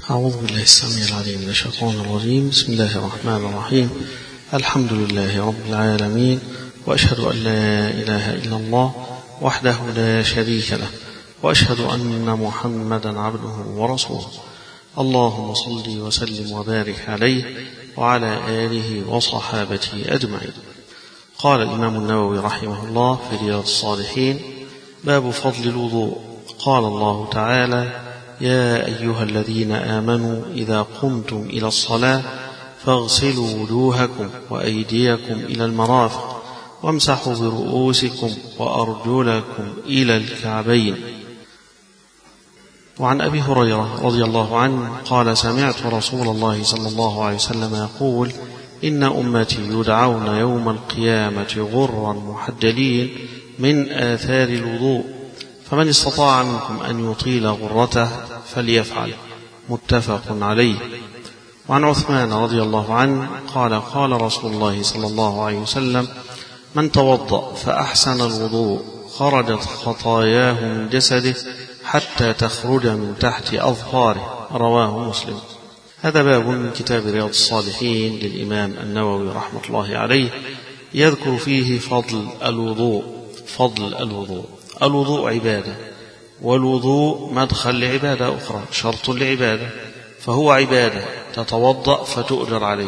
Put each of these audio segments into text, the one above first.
أعوذ بالله السميع العليم من الشيطان الرجيم. بسم الله الرحمن الرحيم. الحمد لله رب العالمين، وأشهد أن لا إله إلا الله وحده لا شريك له، وأشهد أن محمدا عبده ورسوله. اللهم صل وسلم وبارك عليه وعلى آله وصحابته أجمعين. قال الإمام النووي رحمه الله في رياض الصالحين: باب فضل الوضوء. قال الله تعالى: يا أيها الذين آمنوا إذا قمتم إلى الصلاة فاغسلوا وجوهكم وأيديكم إلى المرافق وامسحوا برؤوسكم وأرجلكم إلى الكعبين. وعن أبي هريرة رضي الله عنه قال: سمعت رسول الله صلى الله عليه وسلم يقول: إن أمتي يدعون يوم القيامة غرا محجلين من آثار الوضوء، فمن استطاع منكم أن يطيل غرته فليفعل. متفق عليه. وعن عثمان رضي الله عنه قال: قال رسول الله صلى الله عليه وسلم: من توضأ فأحسن الوضوء خرجت خطاياه من جسده حتى تخرج من تحت أظفاره. رواه مسلم. هذا باب من كتاب رياض الصالحين للإمام النووي رحمة الله عليه، يذكر فيه فضل الوضوء. فضل الوضوء. الوضوء عبادة، والوضوء مدخل لعبادة أخرى، شرط لعبادة، فهو عبادة تتوضأ فتؤجر عليه.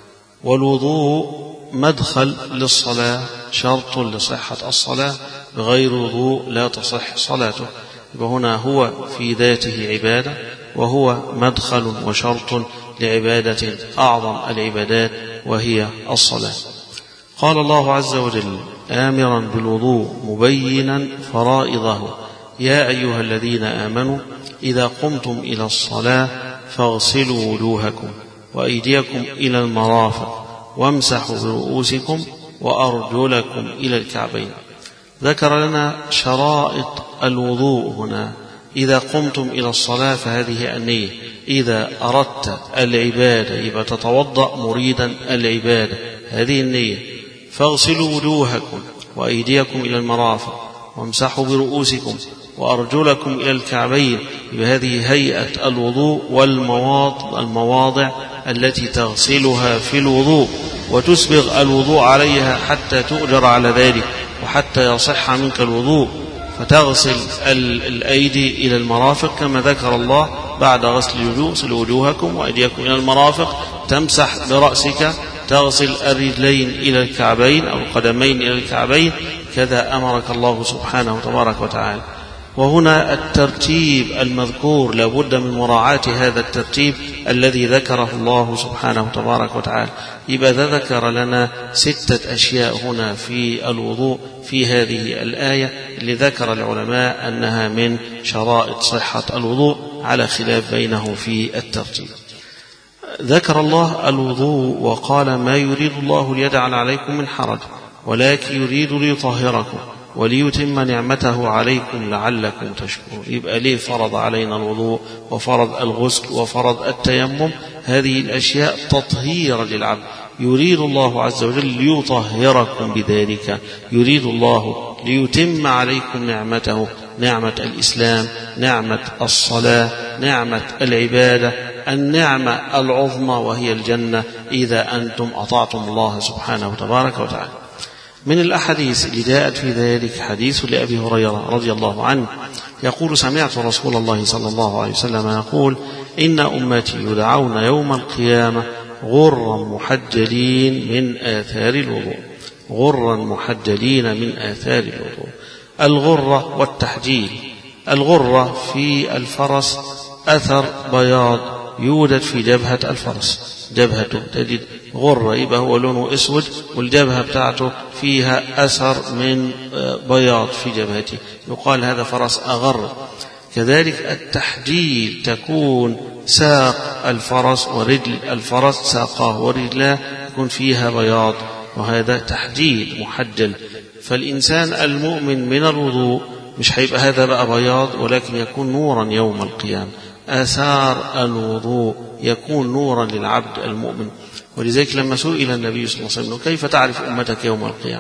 والوضوء مدخل للصلاة، شرط لصحة الصلاة، بغير وضوء لا تصح صلاته. وهنا هو في ذاته عبادة، وهو مدخل وشرط لعبادة أعظم العبادات وهي الصلاة. قال الله عز وجل آمرا بالوضوء مبينا فرائضه: يا أيها الذين آمنوا إذا قمتم إلى الصلاة فاغسلوا وجوهكم وأيديكم إلى المرافق وامسحوا برؤوسكم وأرجلكم إلى الكعبين. ذكر لنا شرائط الوضوء هنا. إذا قمتم إلى الصلاة فهذه النية. إذا أردت العبادة يبقى تتوضأ مريدا العبادة، هذه النية. فاغسلوا وجوهكم وأيديكم إلى المرافق وامسحوا برؤوسكم وأرجلكم إلى الكعبين. بهذه هيئة الوضوء والمواضع التي تغسلها في الوضوء، وتسبغ الوضوء عليها حتى تؤجر على ذلك وحتى يصح منك الوضوء. فتغسل الأيدي إلى المرافق كما ذكر الله بعد غسل الوجوه: اغسلوا وجوهكم وأيديكم إلى المرافق. تمسح برأسك، تغسل الرجلين إلى الكعبين أو القدمين إلى الكعبين، كذا أمرك الله سبحانه تبارك وتعالى. وهنا الترتيب المذكور لابد من مراعاة هذا الترتيب الذي ذكره الله سبحانه تبارك وتعالى. يبقى ذكر لنا 6 أشياء هنا في الوضوء في هذه الآية اللي ذكر العلماء أنها من شرائط صحة الوضوء، على خلاف بينه في الترتيب. ذكر الله الوضوء وقال: ما يريد الله ليجعل عليكم من حرج ولكن يريد ليطهركم وليتم نعمته عليكم لعلكم تشكرون. يبقى ليه فرض علينا الوضوء وفرض الغسل وفرض التيمم؟ هذه الأشياء تطهير للعبد. يريد الله عز وجل ليطهركم بذلك، يريد الله ليتم عليكم نعمته، نعمة الإسلام، نعمة الصلاة، نعمة العبادة، النعمة العظمى وهي الجنة إذا أنتم أطعتم الله سبحانه تبارك وتعالى. من الأحاديث اللي جاءت في ذلك حديث لأبي هريرة رضي الله عنه يقول: سمعت رسول الله صلى الله عليه وسلم يقول: إن أمتي يدعون يوم القيامة غرا محجلين من آثار الوضوء. غرا محجلين من آثار الوضوء. الغرة والتحجيل. الغرة في الفرس أثر بياض يوجد في جبهة الفرس، جبهته تجد غرة، يبقى هو لونه أسود والجبهة بتاعته فيها أثر من بياض في جبهته، يقال هذا فرس أغر. كذلك التحجيل تكون ساق الفرس ورجل الفرس، ساقاه ورجلاه يكون فيها بياض، وهذا تحجيل محجل. فالإنسان المؤمن من الوضوء مش هيبقى هذا بقى بياض، ولكن يكون نورا يوم القيامة. آثار الوضوء يكون نورا للعبد المؤمن. ولذلك لما سئل النبي صلى الله عليه وسلم: كيف تعرف أمتك يوم القيامة؟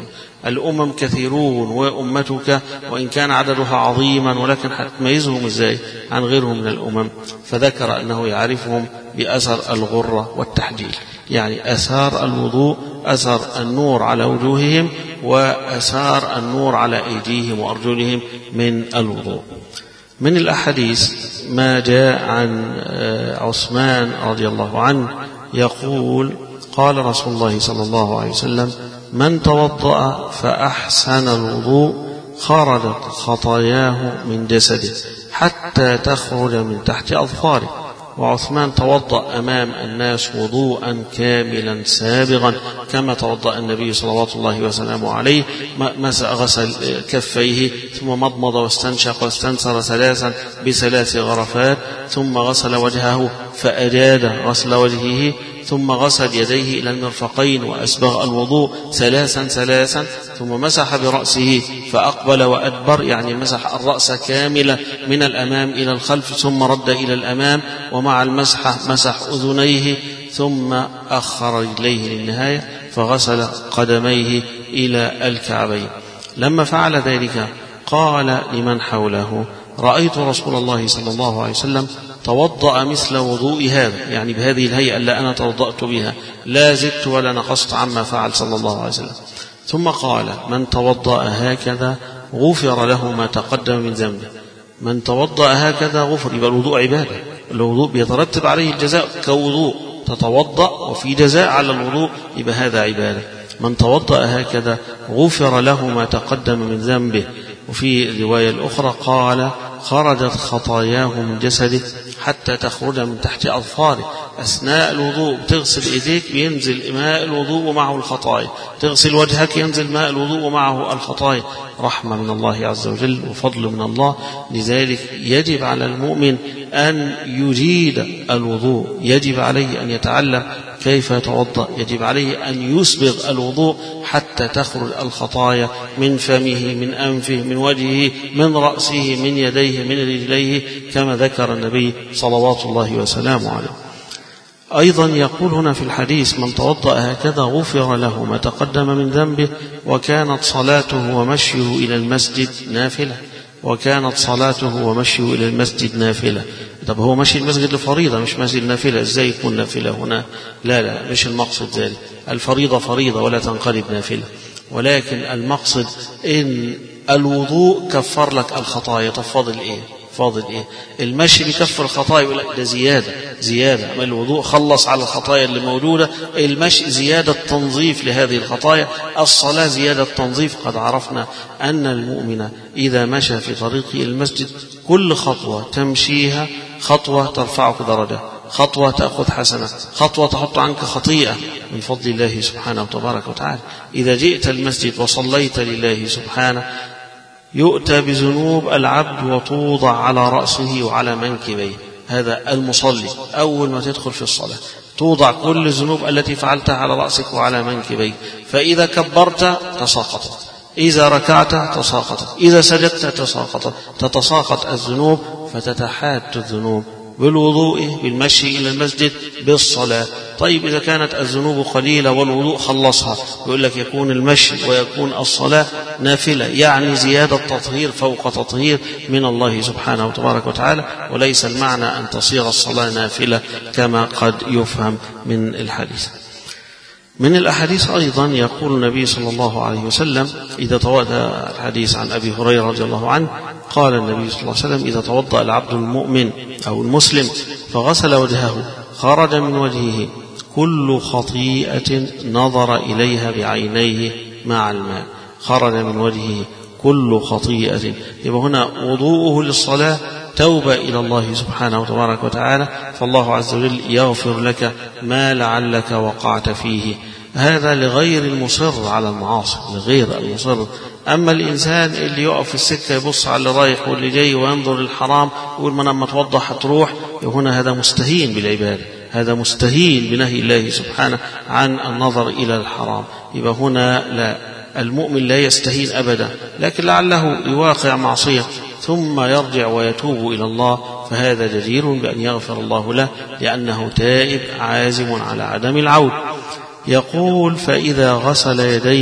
الأمم كثيرون وأمتك وإن كان عددها عظيما ولكن هتميزهم إزاي عن غيرهم من الأمم؟ فذكر أنه يعرفهم بأثر الغرة والتحجيل، يعني أثار الوضوء، أثر النور على وجوههم وأثار النور على أيديهم وأرجلهم من الوضوء. من الأحاديث ما جاء عن عثمان رضي الله عنه يقول: قال رسول الله صلى الله عليه وسلم: من توضأ فأحسن الوضوء خرجت خطاياه من جسده حتى تخرج من تحت أظفاره. وعثمان توضأ أمام الناس وضوءا كاملا سابغا كما توضأ النبي صلوات الله وسلامه عليه، غسل كفيه ثم مضمض واستنشق واستنثر ثلاثا ب3 غرفات، ثم غسل وجهه فأجاد غسل وجهه، ثم غسل يديه إلى المرفقين وأسبغ الوضوء 3 ثم مسح برأسه فأقبل وأدبر، يعني مسح الرأس كاملة من الأمام إلى الخلف ثم رد إلى الأمام، ومع المسح مسح أذنيه ثم أخر رجليه للنهاية فغسل قدميه إلى الكعبين. لما فعل ذلك قال لمن حوله: رأيت رسول الله صلى الله عليه وسلم توضأ مثل وضوء هذا، يعني بهذه الهيئة اللي أنا توضأت بها، لا زدت ولا نقصت عما فعل صلى الله عليه وسلم. ثم قال: من توضأ هكذا غفر له ما تقدم من ذنبه. من توضأ هكذا غفر، يبقى الوضوء عبادة، الوضوء بيترتب عليه الجزاء كوضوء، تتوضأ وفي جزاء على الوضوء، يبقى هذا عبادة. من توضأ هكذا غفر له ما تقدم من ذنبه. وفي الرواية الأخرى قال: خرجت خطاياه من جسده حتى تخرج من تحت أظفاره. أثناء الوضوء بتغسل إيديك بينزل ماء الوضوء ومعه الخطايا، تغسل وجهك ينزل ماء الوضوء ومعه الخطايا، رحمة من الله عز وجل وفضل من الله. لذلك يجب على المؤمن أن يجيد الوضوء، يجب عليه أن يتعلم كيف يتوضأ، يجب عليه أن يسبغ الوضوء حتى تخرج الخطايا من فمه، من أنفه، من وجهه، من رأسه، من يديه، من رجليه، كما ذكر النبي صلوات الله وسلامه عليه. أيضا يقول هنا في الحديث: من توضأ هكذا غفر له ما تقدم من ذنبه وكانت صلاته ومشيه إلى المسجد نافلة. وكانت صلاته ومشيه إلى المسجد نافلة. طب هو مشي المسجد لفريضة مش مشي النافلة، ازاي يكون نافلة هنا؟ لا مش المقصد ذلك، الفريضة فريضة ولا تنقلب نافلة، ولكن المقصد إن الوضوء كفر لك الخطايا. طب فاضل ايه؟ المشي بيكفر الخطايا، يقول لك ده زيادة، أما الوضوء خلص على الخطايا اللي موجودة، المشي زيادة تنظيف لهذه الخطايا، الصلاة زيادة تنظيف. قد عرفنا أن المؤمن إذا مشى في طريقه المسجد كل خطوة تمشيها خطوة ترفعك درجة، خطوة تأخذ حسنة، خطوة تحط عنك خطيئة من فضل الله سبحانه وتبارك وتعالى. إذا جئت المسجد وصليت لله سبحانه يؤتى بذنوب العبد وتوضع على رأسه وعلى منكبيه. هذا المصلي أول ما تدخل في الصلاة توضع كل الذنوب التي فعلتها على رأسك وعلى منكبيه، فإذا كبرت تساقطت، إذا ركعت تساقطت، إذا سجدت تساقطت، تتساقط الذنوب فتتحات الذنوب بالوضوء، بالمشي إلى المسجد، بالصلاة. طيب إذا كانت الذنوب قليلة والوضوء خلصها، يقول لك يكون المشي ويكون الصلاة نافلة، يعني زيادة تطهير فوق تطهير من الله سبحانه وتبارك وتعالى، وليس المعنى أن تصير الصلاة نافلة كما قد يفهم من الحديث. من الأحاديث أيضا يقول النبي صلى الله عليه وسلم إذا توضأ، الحديث عن أبي هريرة رضي الله عنه قال النبي صلى الله عليه وسلم: إذا توضأ العبد المؤمن أو المسلم فغسل وجهه خرج من وجهه كل خطيئة نظر إليها بعينيه مع الماء. خرج من وجهه كل خطيئة، يبقى هنا وضوءه للصلاة توبة إلى الله سبحانه وتبارك وتعالى، فالله عز وجل يغفر لك ما لعلك وقعت فيه. هذا لغير المصر على المعاصي، لغير المصر. أما الإنسان اللي يقف في السكة يبص على اللي رايح واللي جاي وينظر للحرام ويقول ما لما توضح هتروح، هنا هذا مستهين بالعبادة، هذا مستهين بنهي الله سبحانه عن النظر إلى الحرام. يبقى هنا لا، المؤمن لا يستهين أبدا، لكن لعله يواقع معصية ثم يرجع ويتوب إلى الله، فهذا جدير بأن يغفر الله له لأنه تائب عازم على عدم العود. يقول: فإذا غسل يديه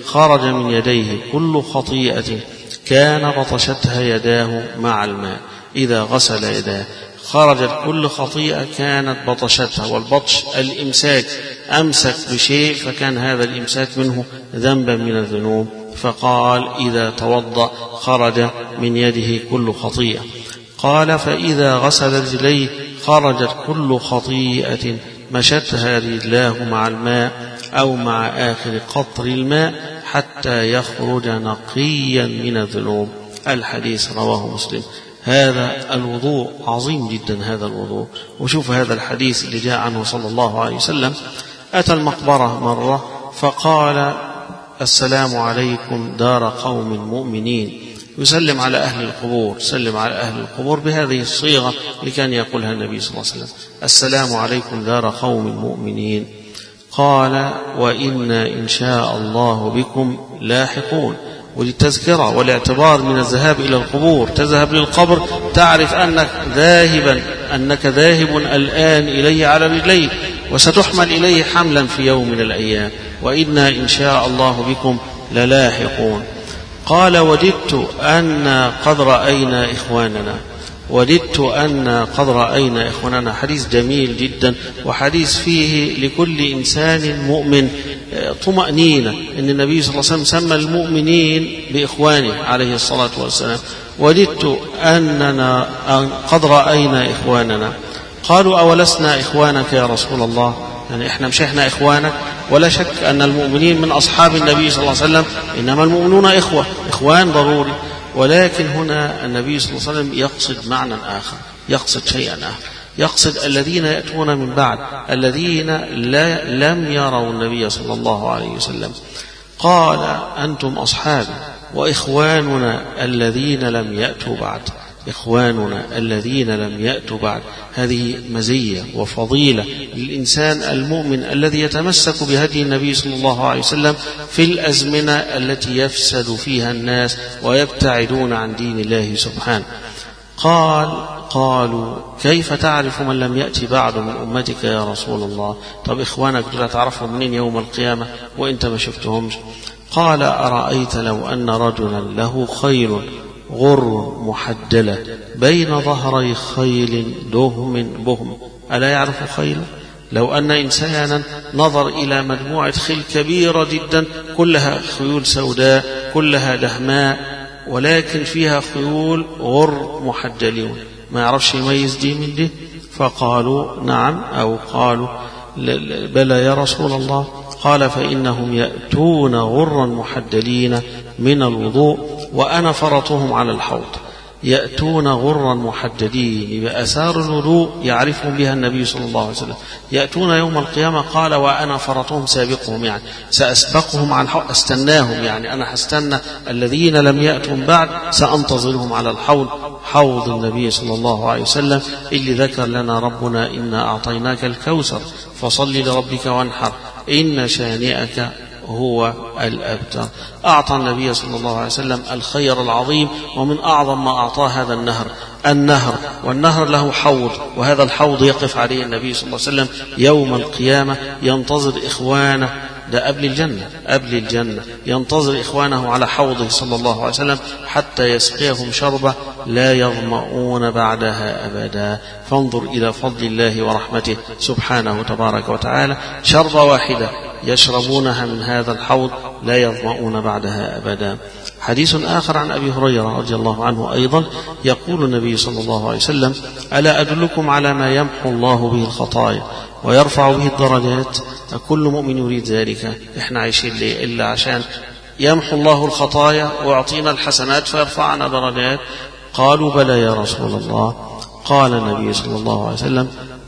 خرج من يديه كل خطيئة كان بطشتها يداه مع الماء. إذا غسل يداه خرجت كل خطيئة كانت بطشتها، والبطش الإمساك، أمسك بشيء فكان هذا الإمساك منه ذنبا من الذنوب. فقال إذا توضأ خرج من يده كل خطيئة. قال فإذا غسل رجليه خرجت كل خطيئة مشتها رجلاه مع الماء أو مع آخر قطر الماء حتى يخرج نقيا من الذنوب. الحديث رواه مسلم. هذا الوضوء عظيم جدا، هذا الوضوء. وشوف هذا الحديث اللي جاء عنه صلى الله عليه وسلم: أتى المقبرة مرة فقال: السلام عليكم دار قوم مؤمنين. يسلم على أهل القبور، سلم على أهل القبور بهذه الصيغة اللي كان يقولها النبي صلى الله عليه وسلم: السلام عليكم دار قوم مؤمنين. قال: وإنا إن شاء الله بكم لاحقون. وللتذكرة والاعتبار من الذهاب إلى القبور، تذهب للقبر تعرف أنك ذاهب الآن إليه على رجليك، وستحمل إليه حملا في يوم من الأيام. وإنا إن شاء الله بكم للاحقون. قال: وددت أن قد رأينا إخواننا. حديث جميل جدا، وحديث فيه لكل إنسان مؤمن طمأنينة، إن النبي صلى الله عليه وسلم سمى المؤمنين بإخوانه عليه الصلاة والسلام. وددت أن قد رأينا إخواننا. قالوا: أولسنا إخوانك يا رسول الله؟ يعني إحنا مش إحنا إخوانك؟ ولا شك أن المؤمنين من أصحاب النبي صلى الله عليه وسلم، إنما المؤمنون إخوان ضروري. ولكن هنا النبي صلى الله عليه وسلم يقصد معنى آخر، يقصد شيئا آخر، يقصد الذين يأتون من بعد، الذين لم يروا النبي صلى الله عليه وسلم. قال: أنتم أصحابي وإخواننا الذين لم يأتوا بعد. إخواننا الذين لم يأتوا بعد، هذه مزية وفضيلة للإنسان المؤمن الذي يتمسك بهدي النبي صلى الله عليه وسلم في الأزمنة التي يفسد فيها الناس ويبتعدون عن دين الله سبحانه. قالوا: كيف تعرف من لم يأتي بعد من أمتك يا رسول الله؟ طب إخوانك دول تعرفهم منين يوم القيامة وإنت ما شفتهمش؟ قال: أرأيت لو أن رجلا له خيل غر محجلة بين ظهري خيل دهم بهم، ألا يعرف خيله؟ لو أن إنسانا نظر إلى مجموعة خيل كبيرة جدا كلها خيول سوداء كلها دهماء، ولكن فيها خيول غر محجلون، ما يعرفش يميز دي من دي. فقالوا: نعم، أو قالوا: بلى يا رسول الله. قال: فإنهم يأتون غرا محجلين من الوضوء وأنا فرطهم على الحوض. يأتون غرا محجلين بأثار الوضوء يعرفهم بها النبي صلى الله عليه وسلم، يأتون يوم القيامة. قال: وأنا فرطهم سابقهم، يعني سأسبقهم على الحوض، أستناهم، يعني أنا هستنى الذين لم يأتوا بعد، سأنتظرهم على الحوض، حوض النبي صلى الله عليه وسلم اللي ذكر لنا ربنا: إنا أعطيناك الكوثر فصل لربك وانحر إن شانئك هو الأبتر. أعطى النبي صلى الله عليه وسلم الخير العظيم، ومن أعظم ما أعطاه هذا النهر، والنهر له حوض، وهذا الحوض يقف عليه النبي صلى الله عليه وسلم يوم القيامة، ينتظر إخوانه، ده قبل الجنة ينتظر إخوانه على حوضه صلى الله عليه وسلم حتى يسقيهم شربة لا يظمؤون بعدها أبدا. فانظر إلى فضل الله ورحمته سبحانه تبارك وتعالى، شربة واحدة يشربونها من هذا الحوض لا يظمؤون بعدها أبدا. حديث آخر عن أبي هريرة رضي الله عنه أيضا، يقول النبي صلى الله عليه وسلم: ألا أدلكم على ما يمحو الله به الخطايا ويرفع به الدرجات؟ كل مؤمن يريد ذلك. إحنا عايشين ليه إلا عشان يمحو الله الخطايا ويعطينا الحسنات فيرفعنا درجات؟ قالوا: بلى يا رسول الله. قال النبي صلى الله عليه وسلم: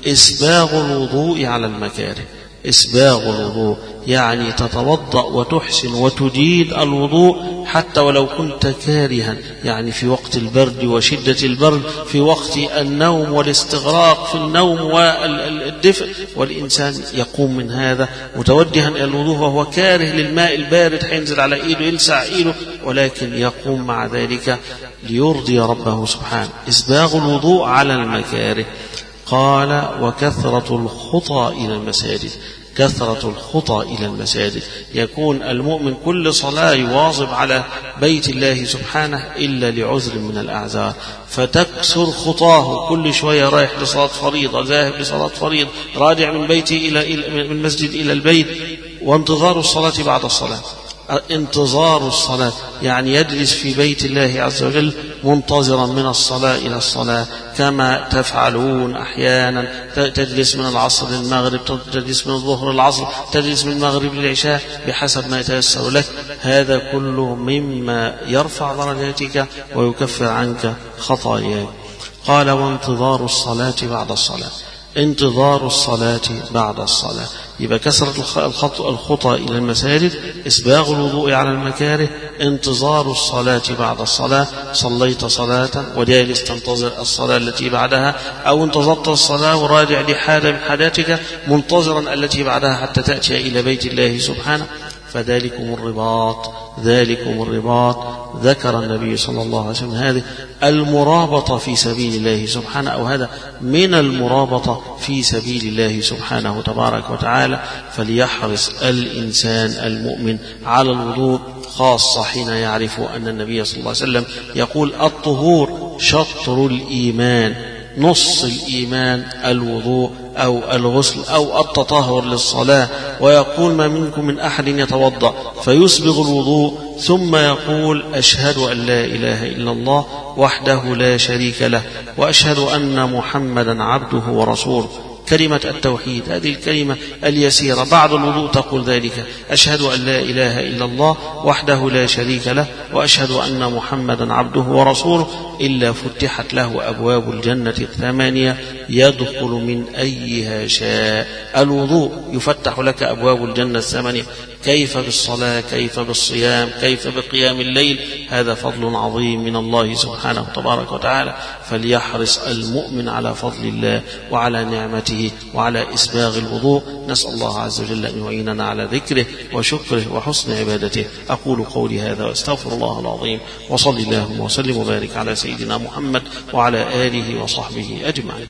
إسباغ الوضوء على المكاره. إسباغ الوضوء يعني تتوضأ وتحسن وتجيد الوضوء حتى ولو كنت كارها، يعني في وقت البرد وشدة البرد، في وقت النوم والاستغراق في النوم والدفء، والإنسان يقوم من هذا متوجها إلى الوضوء وهو كاره للماء البارد حينزل على إيده يلسع إيده، ولكن يقوم مع ذلك ليرضي ربه سبحانه. إسباغ الوضوء على المكاره. قال: وكثرة الخطى إلى المساجد. كثرة الخطى إلى المساجد. يكون المؤمن كل صلاة يواظب على بيت الله سبحانه إلا لعذر من الأعذار، فتكسر خطاه، كل شوية رايح لصلاة فريضة، ذاهب لصلاة فريضة، راجع من بيته من المسجد إلى البيت، وانتظار الصلاة بعد الصلاة. انتظار الصلاة يعني يجلس في بيت الله عز وجل منتظرا من الصلاة إلى الصلاة، كما تفعلون أحيانا، تجلس من العصر للمغرب، تجلس من الظهر للعصر، تجلس من المغرب للعشاء بحسب ما يتيسر لك. هذا كله مما يرفع درجاتك ويكفر عنك خطاياك. قال وانتظار الصلاة بعد الصلاة. انتظار الصلاة بعد الصلاة يبقى كثرة الخطى إلى المساجد، إسباغ الوضوء على المكاره، انتظار الصلاة بعد الصلاة. صليت صلاة وجالس تنتظر الصلاة التي بعدها، أو انتظرت الصلاة وراجع لحاجة من حاجاتك منتظرا التي بعدها حتى تأتي إلى بيت الله سبحانه. فذلكم الرباط ذكر النبي صلى الله عليه وسلم هذه المرابطة في سبيل الله سبحانه، أو هذا من المرابطة في سبيل الله سبحانه تبارك وتعالى. فليحرص الإنسان المؤمن على الوضوء، خاصة حين يعرف أن النبي صلى الله عليه وسلم يقول الطهور شطر الإيمان، نص الإيمان الوضوء أو الغسل أو التطهر للصلاة. ويقول ما منكم من أحد يتوضأ فيسبغ الوضوء ثم يقول أشهد أن لا إله إلا الله وحده لا شريك له وأشهد أن محمدا عبده ورسوله. كلمة التوحيد، هذه الكلمة اليسيرة بعد الوضوء تقول ذلك: أشهد أن لا إله إلا الله وحده لا شريك له وأشهد أن محمدا عبده ورسوله، إلا فتحت له أبواب الجنة 8 يدخل من أيها شاء. الوضوء يفتح لك أبواب الجنة 8. كيف بالصلاة، كيف بالصيام، كيف بقيام الليل؟ هذا فضل عظيم من الله سبحانه تبارك وتعالى. فليحرص المؤمن على فضل الله وعلى نعمته وعلى إسباغ الوضوء. نسأل الله عز وجل أن يعيننا على ذكره وشكره وحسن عبادته. أقول قولي هذا وأستغفر الله العظيم، وصلي اللهم وسلم وبارك على سيدنا محمد وعلى آله وصحبه أجمعين.